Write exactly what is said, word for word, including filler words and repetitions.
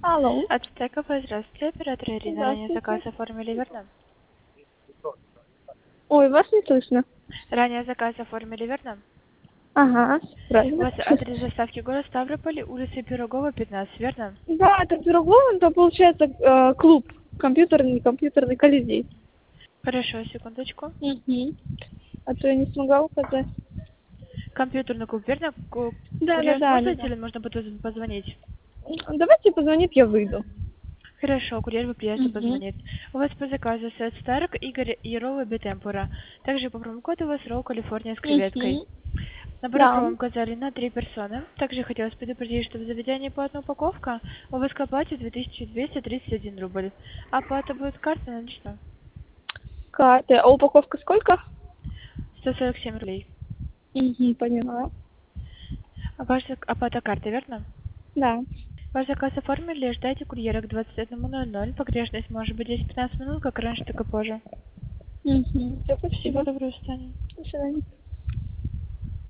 Алло. Ацтека, здравствуйте, оператор Ирина. Ранее заказ оформили, верно? Ой, вас не слышно. Ранее заказ оформили, верно? Ага, У правильно. вас адрес доставки город Ставрополь, улица Пирогова, пятнадцать, верно? Да, это Пирогова, это получается э, клуб. Компьютерный, компьютерный колизей. Хорошо, секундочку. Угу. А то я не смогла указать. Компьютерный клуб, верно? Ку- Да, да, Курьер да, сможет да, зайти да. или можно будет позвонить? Давайте позвонит, я выйду. Хорошо, курьер приезда Угу. позвонит. У вас по заказу сет Старк Игорь Ярова Бетемпура. Также по промокоду у вас ролл Калифорния с креветкой. Угу. Набор Да. промокод взяли на три персоны. Также хотелось предупредить, что в заведении платная упаковка у вас к оплате две тысячи двести тридцать один рубль. Оплата будет карта наличная. Карты. А упаковка сколько? сто сорок семь рублей. Угу, поняла. А ваша оплата карты, верно? Да. Ваш заказ оформили, ждайте курьера к двадцать одному ноль ноль. Погрешность может быть десять-пятнадцать минут, как раньше, так и позже. Угу. Все, Всего спасибо. доброго, до свидания. До свидания.